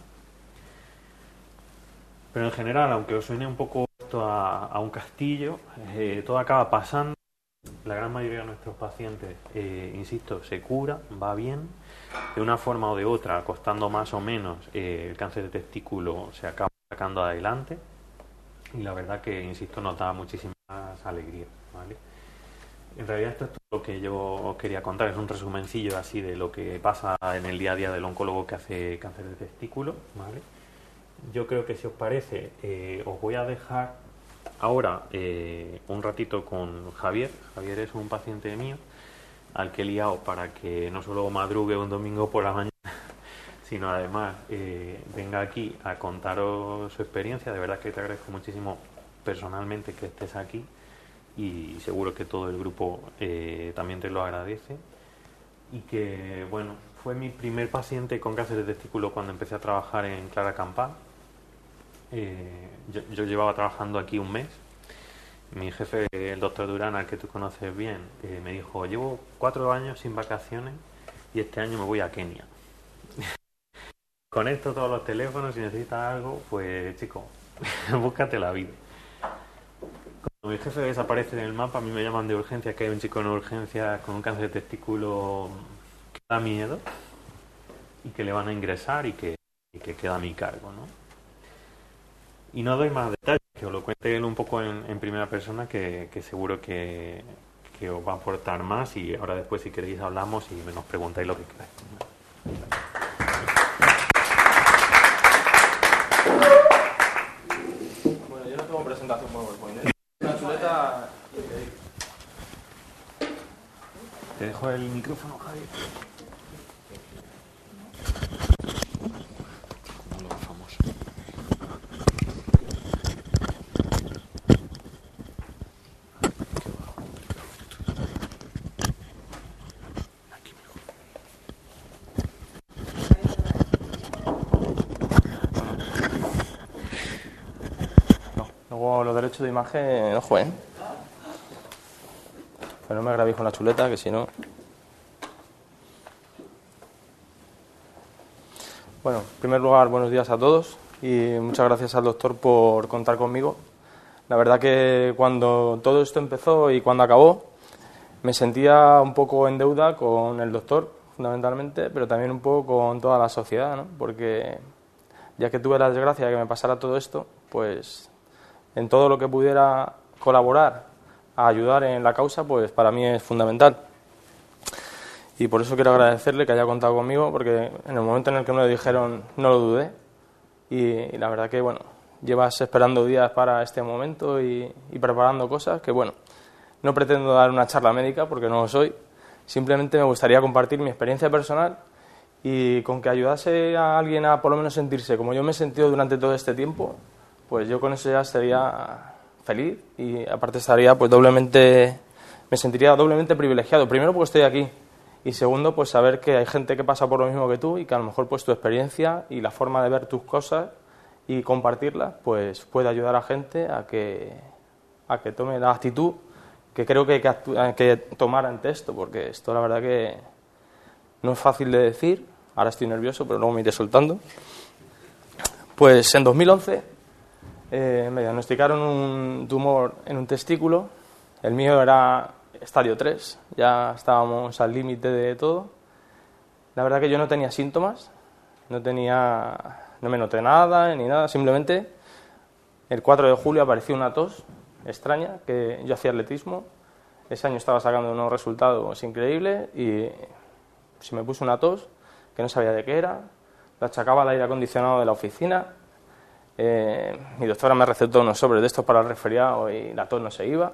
Speaker 2: Pero en general, aunque os suene un poco esto a, a un castillo, eh, todo acaba pasando. La gran mayoría de nuestros pacientes, eh, insisto, se cura, va bien, de una forma o de otra, costando más o menos, eh, el cáncer de testículo se acaba sacando adelante, y la verdad que, insisto, nos da muchísima alegría, ¿vale? En realidad esto es todo lo que yo os quería contar, es un resumencillo así de lo que pasa en el día a día del oncólogo que hace cáncer de testículo, ¿vale? Yo creo que, si os parece, eh, os voy a dejar ahora eh, un ratito con Javier. Javier es un paciente mío al que he liado para que no solo madrugue un domingo por la mañana, sino además eh, venga aquí a contaros su experiencia. De verdad que te agradezco muchísimo personalmente que estés aquí, y seguro que todo el grupo eh, también te lo agradece. Y que, bueno, fue mi primer paciente con cáncer de testículo cuando empecé a trabajar en Clara Campa. Eh, yo, yo llevaba trabajando aquí un mes. Mi jefe, el doctor Durán, al que tú conoces bien, eh, me dijo: llevo cuatro años sin vacaciones y este año me voy a Kenia. Conecto todos los teléfonos, si necesitas algo, pues chico, búscate la vida. Cuando mi jefe desaparece en el mapa, a mí me llaman de urgencia, que hay un chico en urgencia con un cáncer de testículo que da miedo y que le van a ingresar y que, y que queda a mi cargo, ¿no? Y no doy más detalles, que os lo cuente él un poco en, en primera persona, que, que seguro que, que os va a aportar más, y ahora después, si queréis, hablamos y me nos preguntáis lo que queráis.
Speaker 3: Bueno, yo no tengo presentación por PowerPoint, ¿eh? Una chuleta y...
Speaker 2: Te dejo el micrófono, Javier.
Speaker 3: Luego los derechos de imagen, ojo, ¿eh? Pero no me grabéis con la chuleta, que si no... Bueno, en primer lugar, buenos días a todos y muchas gracias al doctor por contar conmigo. La verdad que cuando todo esto empezó y cuando acabó, me sentía un poco en deuda con el doctor, fundamentalmente, pero también un poco con toda la sociedad, ¿no? Porque ya que tuve la desgracia de que me pasara todo esto, pues en todo lo que pudiera colaborar a ayudar en la causa, pues para mí es fundamental. Y por eso quiero agradecerle que haya contado conmigo, porque en el momento en el que me lo dijeron no lo dudé. Y, y la verdad que, bueno, llevas esperando días para este momento y, y preparando cosas que, bueno, no pretendo dar una charla médica porque no lo soy. Simplemente me gustaría compartir mi experiencia personal y con que ayudase a alguien a por lo menos sentirse como yo me he sentido durante todo este tiempo, pues yo con eso ya estaría feliz y aparte estaría pues doblemente, me sentiría doblemente privilegiado. Primero porque estoy aquí y segundo pues saber que hay gente que pasa por lo mismo que tú y que a lo mejor pues tu experiencia y la forma de ver tus cosas y compartirlas pues puede ayudar a gente a que, a que tome la actitud que creo que hay que, hay que tomar ante esto, porque esto la verdad que no es fácil de decir, ahora estoy nervioso pero luego me iré soltando. Pues en dos mil once eh, me diagnosticaron un tumor en un testículo, el mío era estadio tres, ya estábamos al límite de todo. La verdad que yo no tenía síntomas, no tenía, no me noté nada ni nada, simplemente el cuatro de julio apareció una tos extraña, que yo hacía atletismo, ese año estaba sacando unos resultados increíbles y se me puso una tos que no sabía de qué era, lo achacaba al aire acondicionado de la oficina, eh, mi doctora me recetó unos sobres de estos para el resfriado y la tos no se iba.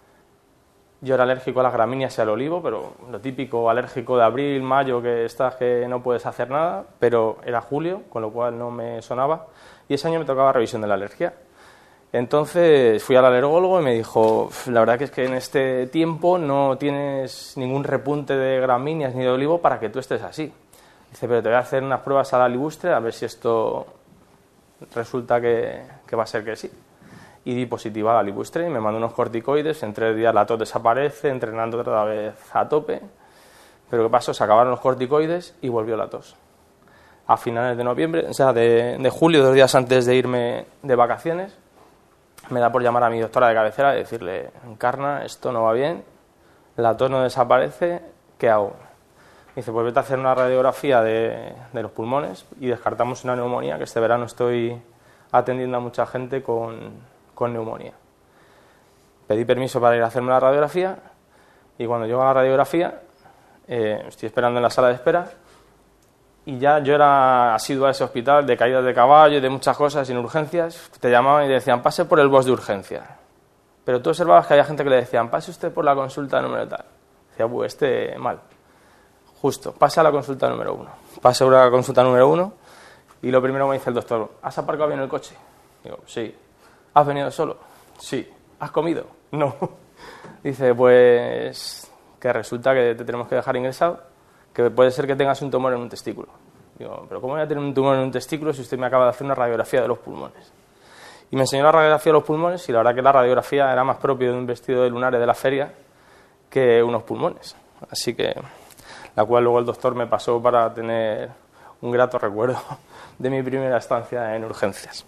Speaker 3: Yo era alérgico a las gramíneas y al olivo, pero lo típico alérgico de abril, mayo, que estás que no puedes hacer nada, pero era julio, con lo cual no me sonaba, y ese año me tocaba revisión de la alergia. Entonces fui al alergólogo y me dijo, la verdad que es que en este tiempo no tienes ningún repunte de gramíneas ni de olivo para que tú estés así. Dice, pero te voy a hacer unas pruebas a la ligustre a ver si esto resulta que, que va a ser que sí. Y di positiva a la ligustre y me mandó unos corticoides, en tres días la tos desaparece, entrenando otra vez a tope. Pero ¿qué pasó? Se acabaron los corticoides y volvió la tos. A finales de noviembre, o sea, de, de julio, dos días antes de irme de vacaciones, me da por llamar a mi doctora de cabecera y decirle, Encarna, esto no va bien, la tos no desaparece, ¿qué hago? Me dice, pues vete a hacer una radiografía de, de los pulmones y descartamos una neumonía, que este verano estoy atendiendo a mucha gente con, con neumonía. Pedí permiso para ir a hacerme la radiografía y cuando llego a la radiografía, eh, estoy esperando en la sala de espera y ya yo era asiduo a ese hospital de caídas de caballo y de muchas cosas sin urgencias. Te llamaban y te decían, pase por el box de urgencia. Pero tú observabas que había gente que le decían, pase usted por la consulta número tal. Decía, pues este mal. Justo, pase a la consulta número uno. Pase a la consulta número uno y lo primero me dice el doctor, ¿has aparcado bien el coche? Digo, sí. ¿Has venido solo? Sí. ¿Has comido? No. Dice, pues que resulta que te tenemos que dejar ingresado, que puede ser que tengas un tumor en un testículo. Digo, ¿pero cómo voy a tener un tumor en un testículo si usted me acaba de hacer una radiografía de los pulmones? Y me enseñó la radiografía de los pulmones y la verdad que la radiografía era más propio de un vestido de lunares de la feria que unos pulmones. Así que, la cual luego el doctor me pasó para tener un grato recuerdo de mi primera estancia en urgencias.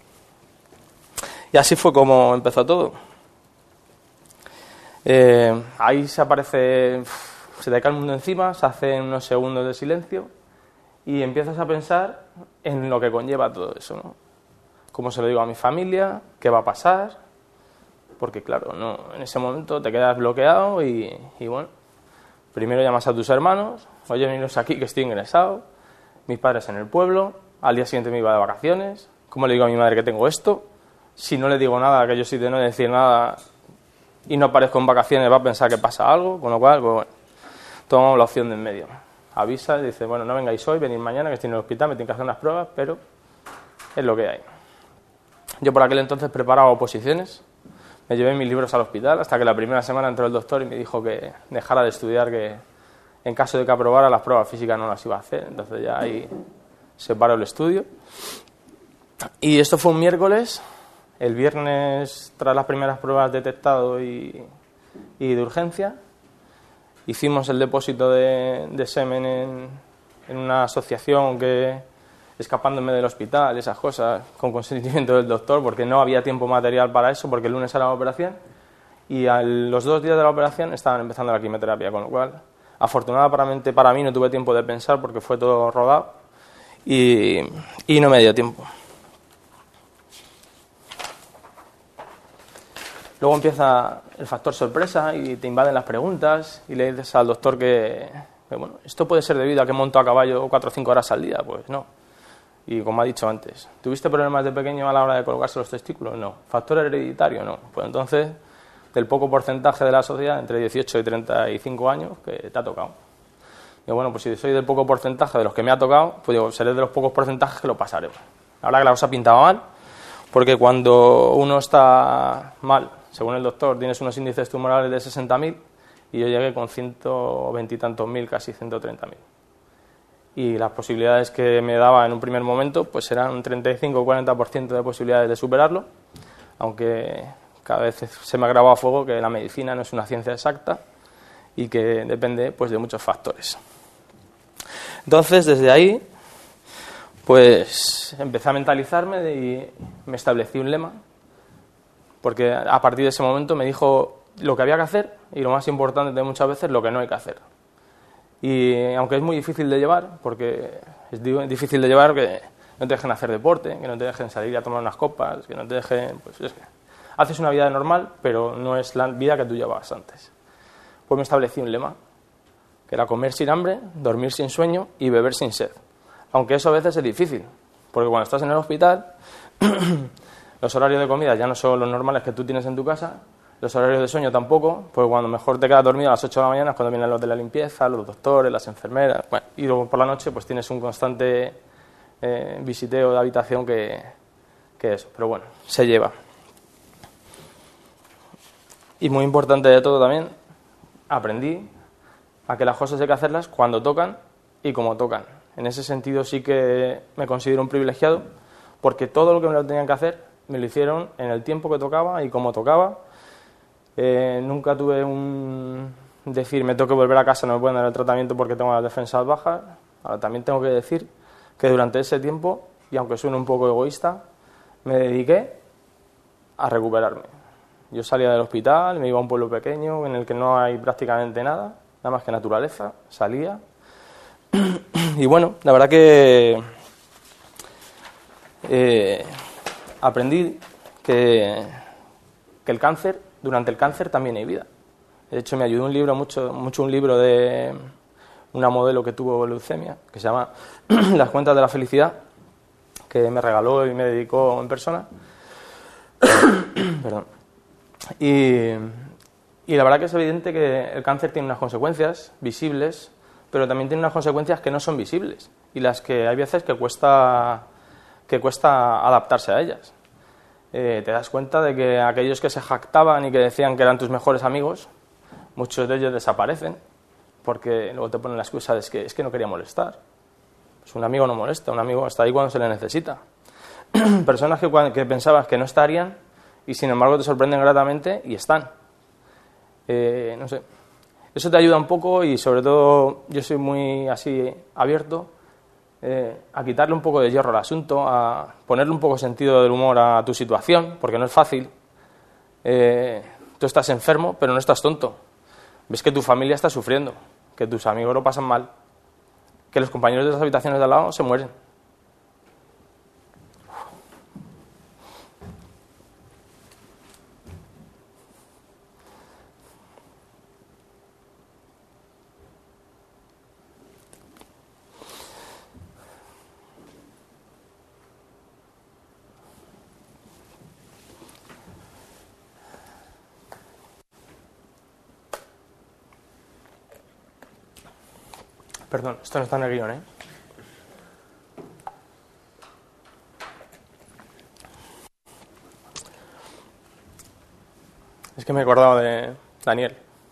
Speaker 3: Y así fue como empezó todo. Eh, ahí se aparece... Se te cae el mundo encima, se hacen unos segundos de silencio y empiezas a pensar en lo que conlleva todo eso, ¿no? Cómo se lo digo a mi familia, qué va a pasar, porque claro, no, en ese momento te quedas bloqueado y, y bueno, primero llamas a tus hermanos, oye, veniros aquí que estoy ingresado, mis padres en el pueblo, al día siguiente me iba de vacaciones, ¿cómo le digo a mi madre que tengo esto? Si no le digo nada, que yo sí de no decir nada y no aparezco en vacaciones va a pensar que pasa algo, con lo cual, pues bueno, tomamos la opción de en medio. Avisa y dice, bueno, no vengáis hoy, venid mañana, que estoy en el hospital, me tienen que hacer unas pruebas, pero es lo que hay. Yo por aquel entonces preparaba oposiciones, me llevé mis libros al hospital, hasta que la primera semana entró el doctor y me dijo que dejara de estudiar, que en caso de que aprobara las pruebas físicas no las iba a hacer, entonces ya ahí se paró el estudio. Y esto fue un miércoles, el viernes, tras las primeras pruebas detectado y, y de urgencia, hicimos el depósito de, de semen en, en una asociación que, escapándome del hospital, esas cosas, con consentimiento del doctor, porque no había tiempo material para eso, porque el lunes era la operación, y a los dos días de la operación estaban empezando la quimioterapia, con lo cual Afortunadamente para mí no tuve tiempo de pensar porque fue todo rodado y, y no me dio tiempo. Luego empieza el factor sorpresa y te invaden las preguntas y le dices al doctor que, que bueno, esto puede ser debido a que monto a caballo cuatro o cinco horas al día. Pues no. Y como ha dicho antes, ¿tuviste problemas de pequeño a la hora de colocarse los testículos? No. ¿Factor hereditario? No. Pues entonces, del poco porcentaje de la sociedad, entre dieciocho y treinta y cinco años, que te ha tocado. Y bueno, pues si soy del poco porcentaje de los que me ha tocado, pues digo, seré de los pocos porcentajes que lo pasaré. La verdad que la cosa pintaba mal, porque cuando uno está mal, según el doctor, tienes unos índices tumorales de sesenta mil y yo llegué con ciento veinte y tantos mil, casi ciento treinta mil. Y las posibilidades que me daba en un primer momento pues eran un treinta y cinco o cuarenta por ciento de posibilidades de superarlo, aunque cada vez se me ha grabado a fuego que la medicina no es una ciencia exacta y que depende pues de muchos factores. Entonces, desde ahí, pues empecé a mentalizarme y me establecí un lema, porque a partir de ese momento me dijo lo que había que hacer y lo más importante de muchas veces lo que no hay que hacer. Y aunque es muy difícil de llevar, porque es difícil de llevar que no te dejen hacer deporte, que no te dejen salir a tomar unas copas, que no te dejen... pues es que haces una vida normal, pero no es la vida que tú llevabas antes. Pues me establecí un lema, que era comer sin hambre, dormir sin sueño y beber sin sed. Aunque eso a veces es difícil, porque cuando estás en el hospital, los horarios de comida ya no son los normales que tú tienes en tu casa, los horarios de sueño tampoco, pues cuando mejor te quedas dormido a las ocho de la mañana es cuando vienen los de la limpieza, los doctores, las enfermeras, bueno, y luego por la noche pues tienes un constante eh, visiteo de habitación que, que eso, pero bueno, se lleva. Y muy importante de todo también, aprendí a que las cosas hay que hacerlas cuando tocan y como tocan. En ese sentido sí que me considero un privilegiado, porque todo lo que me lo tenían que hacer me lo hicieron en el tiempo que tocaba y como tocaba. Eh, nunca tuve un decir me tengo que volver a casa, no me pueden dar el tratamiento porque tengo las defensas bajas. Ahora también tengo que decir que durante ese tiempo, y aunque suene un poco egoísta, me dediqué a recuperarme. Yo salía del hospital, me iba a un pueblo pequeño en el que no hay prácticamente nada, nada más que naturaleza, salía. Y bueno, la verdad que eh, aprendí que, que el cáncer, durante el cáncer también hay vida. De hecho, me ayudó un libro, mucho, mucho un libro de una modelo que tuvo leucemia, que se llama Las cuentas de la felicidad, que me regaló y me dedicó en persona. Perdón. Y, y la verdad que es evidente que el cáncer tiene unas consecuencias visibles, pero también tiene unas consecuencias que no son visibles y las que hay veces que cuesta, que cuesta adaptarse a ellas. Eh, te das cuenta de que aquellos que se jactaban y que decían que eran tus mejores amigos, muchos de ellos desaparecen porque luego te ponen la excusa de que es que no quería molestar. Pues un amigo no molesta, un amigo está ahí cuando se le necesita. Personas que, que pensabas que no estarían y sin embargo te sorprenden gratamente y están. Eh, no sé. Eso te ayuda un poco y sobre todo yo soy muy así abierto eh, a quitarle un poco de hierro al asunto, a ponerle un poco de sentido del humor a tu situación, porque no es fácil. Eh, tú estás enfermo, pero no estás tonto. Ves que tu familia está sufriendo, que tus amigos lo pasan mal, que los compañeros de las habitaciones de al lado se mueren. Perdón, esto no está en el guión, ¿eh? Es que me he acordado de Daniel.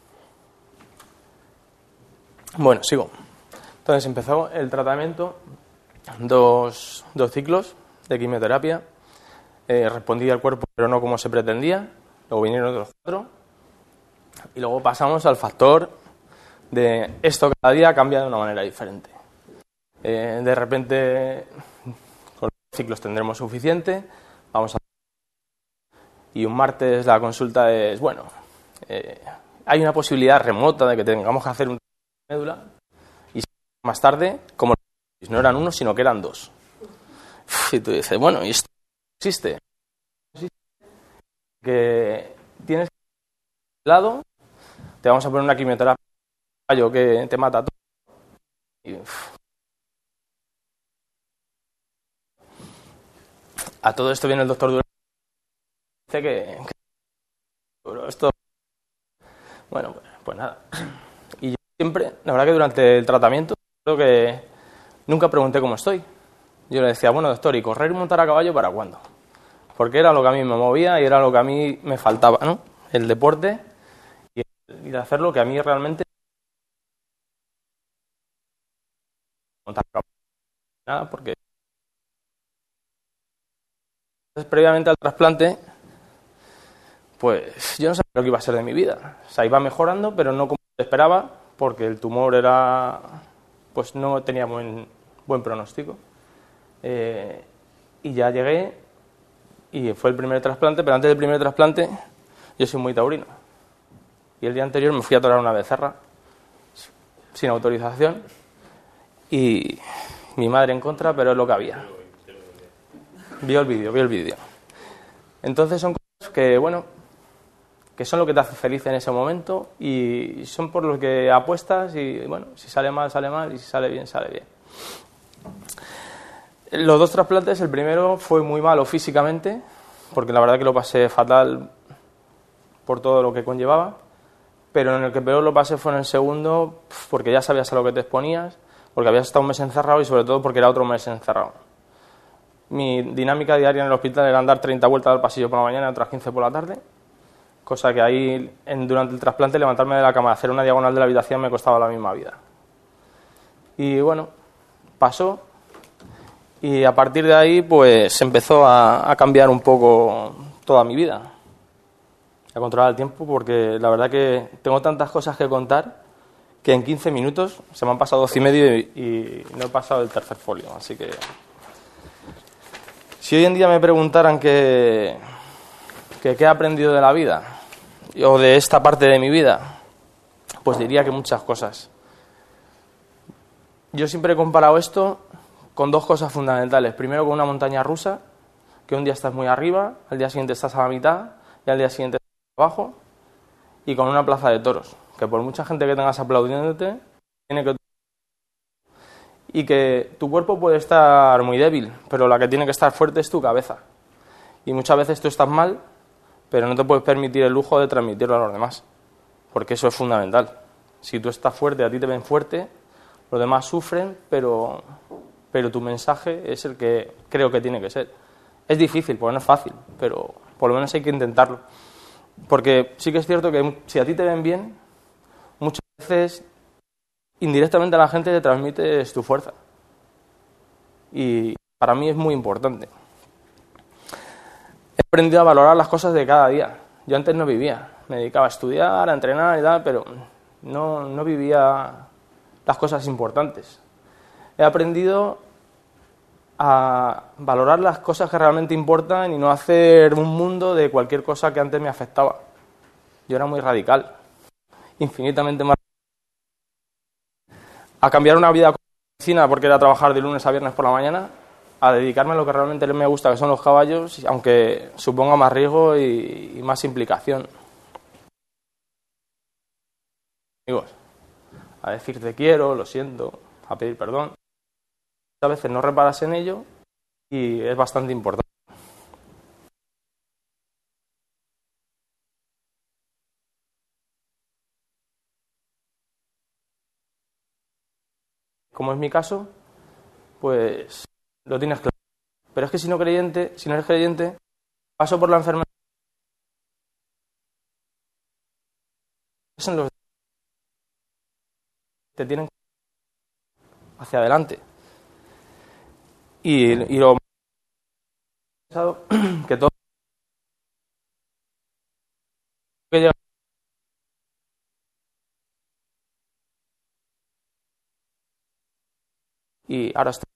Speaker 3: Bueno, sigo. Entonces empezó el tratamiento, dos, dos ciclos de quimioterapia. Eh, respondí al cuerpo, pero no como se pretendía. Luego vinieron otros cuatro. Y luego pasamos al factor de esto cada día cambia de una manera diferente. Eh, de repente, con los ciclos tendremos suficiente, vamos a... Y un martes la consulta es, bueno, eh, hay una posibilidad remota de que tengamos que hacer un... médula, y más tarde, como no eran uno, sino que eran dos. Y tú dices, bueno, ¿y esto existe? Que tienes que lado, te vamos a poner una quimioterapia que te mata todo. Y, a todo esto viene el doctor Durán y dice que, que esto, bueno, pues, pues nada. Y yo siempre, la verdad que durante el tratamiento, creo que nunca pregunté cómo estoy. Yo le decía, bueno, doctor, ¿y correr y montar a caballo para cuándo? Porque era lo que a mí me movía y era lo que a mí me faltaba, ¿no? El deporte y, y de hacer lo que a mí realmente montar a caballo. Nada, porque entonces, previamente al trasplante, pues yo no sabía lo que iba a ser de mi vida. O sea, iba mejorando, pero no como esperaba, porque el tumor era, pues no tenía buen, buen pronóstico. Eh, y ya llegué y fue el primer trasplante, pero antes del primer trasplante yo soy muy taurino. Y el día anterior me fui a torar una becerra sin autorización y mi madre en contra, pero es lo que había. Vio el vídeo, vio el vídeo. Entonces son cosas que, bueno, que son lo que te hace feliz en ese momento y son por lo que apuestas y, bueno, si sale mal, sale mal y si sale bien, sale bien. Los dos trasplantes, el primero fue muy malo físicamente, porque la verdad que lo pasé fatal por todo lo que conllevaba, pero en el que peor lo pasé fue en el segundo, porque ya sabías a lo que te exponías, porque habías estado un mes encerrado y sobre todo porque era otro mes encerrado. Mi dinámica diaria en el hospital era andar treinta vueltas al pasillo por la mañana y otras quince por la tarde, cosa que ahí, en, durante el trasplante, levantarme de la cama, hacer una diagonal de la habitación me costaba la misma vida. Y bueno, pasó. Y a partir de ahí, pues empezó a, a cambiar un poco toda mi vida. A controlar el tiempo, porque la verdad que tengo tantas cosas que contar que en quince minutos se me han pasado doce y medio y, y no he pasado el tercer folio. Así que, si hoy en día me preguntaran que, que qué he aprendido de la vida o de esta parte de mi vida, pues diría que muchas cosas. Yo siempre he comparado esto con dos cosas fundamentales. Primero, con una montaña rusa, que un día estás muy arriba, al día siguiente estás a la mitad y al día siguiente estás abajo, y con una plaza de toros, que por mucha gente que tengas aplaudiéndote, tiene que... y que tu cuerpo puede estar muy débil, pero la que tiene que estar fuerte es tu cabeza. Y muchas veces tú estás mal, pero no te puedes permitir el lujo de transmitirlo a los demás, porque eso es fundamental. Si tú estás fuerte, a ti te ven fuerte, los demás sufren, pero... pero tu mensaje es el que creo que tiene que ser. Es difícil, porque no es fácil, pero por lo menos hay que intentarlo. Porque sí que es cierto que si a ti te ven bien, muchas veces indirectamente a la gente te transmites tu fuerza. Y para mí es muy importante. He aprendido a valorar las cosas de cada día. Yo antes no vivía, me dedicaba a estudiar, a entrenar y tal, pero no, no vivía las cosas importantes. He aprendido a valorar las cosas que realmente importan y no hacer un mundo de cualquier cosa que antes me afectaba. Yo era muy radical, infinitamente más. A cambiar una vida con medicina, porque era trabajar de lunes a viernes por la mañana, a dedicarme a lo que realmente me gusta, que son los caballos, aunque suponga más riesgo y, y más implicación. Amigos, a decir te quiero, lo siento, a pedir perdón. A veces no reparas en ello y es bastante importante. Como es mi caso, pues lo tienes claro. Pero es que si no creyente, si no eres creyente, paso por la enfermedad en los te tienen hacia adelante. Y, y lo pensado que todo que llega y ahora estoy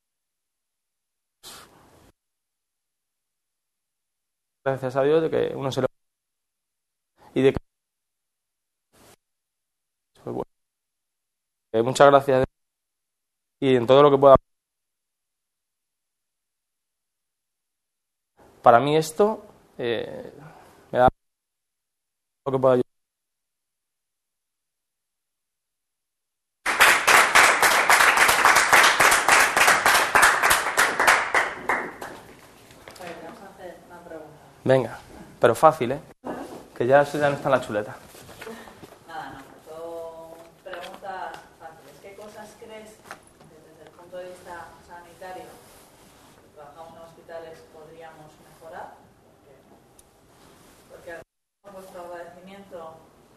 Speaker 3: gracias a Dios de que uno se lo y de que pues bueno, Eh, muchas gracias. Y en todo lo que pueda. Para mí esto eh, me da lo que pueda ayudar. Venga, pero fácil, ¿eh? Que ya, ya no está en la chuleta.
Speaker 1: Nada, no, son preguntas fáciles. ¿Qué cosas crees que desde el punto de vista sanitario, si trabajamos en hospitales, podríamos mejorar? Porque, porque con vuestro agradecimiento,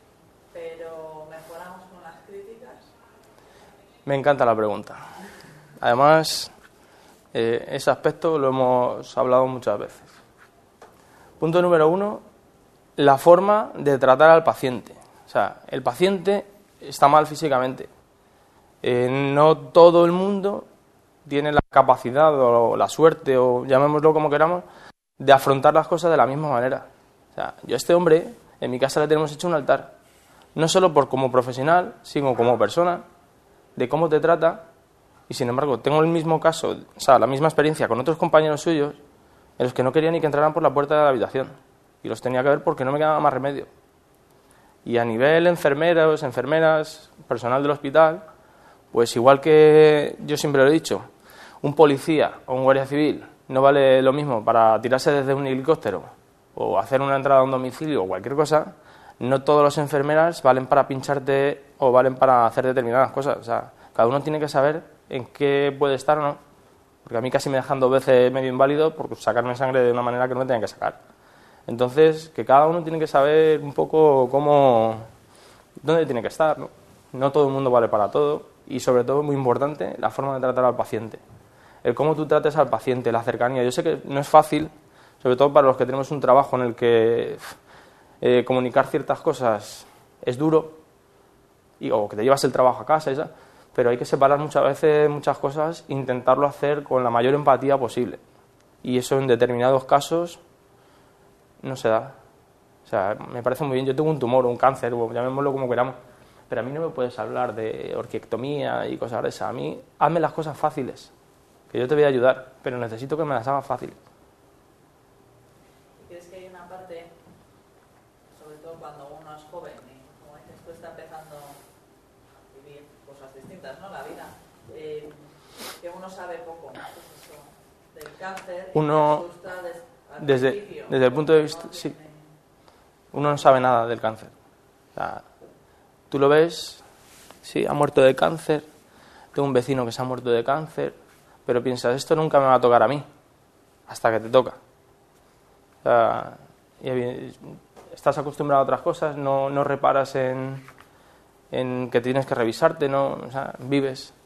Speaker 1: pero mejoramos con las críticas.
Speaker 3: Me encanta la pregunta. Además, eh, ese aspecto lo hemos hablado muchas veces. Punto número uno, la forma de tratar al paciente. O sea, el paciente está mal físicamente. Eh, no todo el mundo tiene la capacidad o la suerte, o llamémoslo como queramos, de afrontar las cosas de la misma manera. O sea, yo a este hombre, en mi casa le tenemos hecho un altar. No solo por como profesional, sino como persona, de cómo te trata. Y sin embargo, tengo el mismo caso, o sea, la misma experiencia con otros compañeros suyos, en los que no quería ni que entraran por la puerta de la habitación. Y los tenía que ver porque no me quedaba más remedio. Y a nivel enfermeros, enfermeras, personal del hospital, pues igual que yo siempre lo he dicho, un policía o un guardia civil no vale lo mismo para tirarse desde un helicóptero o hacer una entrada a un domicilio o cualquier cosa, no todas las enfermeras valen para pincharte o valen para hacer determinadas cosas. O sea, cada uno tiene que saber en qué puede estar o no. Porque a mí casi me dejan dos veces medio inválido por sacarme sangre de una manera que no me tenían que sacar. Entonces, que cada uno tiene que saber un poco cómo, dónde tiene que estar, ¿no? No todo el mundo vale para todo y, sobre todo, muy importante, la forma de tratar al paciente. El cómo tú trates al paciente, la cercanía. Yo sé que no es fácil, sobre todo para los que tenemos un trabajo en el que eh, comunicar ciertas cosas es duro, y, o que te llevas el trabajo a casa, y esa, pero hay que separar muchas veces muchas cosas e intentarlo hacer con la mayor empatía posible. Y eso en determinados casos no se da. O sea, me parece muy bien. Yo tengo un tumor o un cáncer, o llamémoslo como queramos, pero a mí no me puedes hablar de orquiectomía y cosas de esas. A mí, hazme las cosas fáciles, que yo te voy a ayudar, pero necesito que me las hagas fáciles.
Speaker 1: ¿Y crees que hay una parte, sobre todo cuando uno es joven y, como dices, tú está empezando a vivir cosas distintas, ¿no? La vida, eh, que uno sabe poco, pues eso, del cáncer,
Speaker 3: uno,
Speaker 1: y asusta des,
Speaker 3: desde, desde el punto de vista,
Speaker 1: ¿no?
Speaker 3: sí,
Speaker 1: Tiene...
Speaker 3: uno no sabe nada del cáncer. O sea, tú lo ves, sí, ha muerto de cáncer, tengo un vecino que se ha muerto de cáncer, pero piensas, esto nunca me va a tocar a mí, hasta que te toca. O sea, y estás acostumbrado a otras cosas, no, no reparas en, en que tienes que revisarte, no, o sea, vives.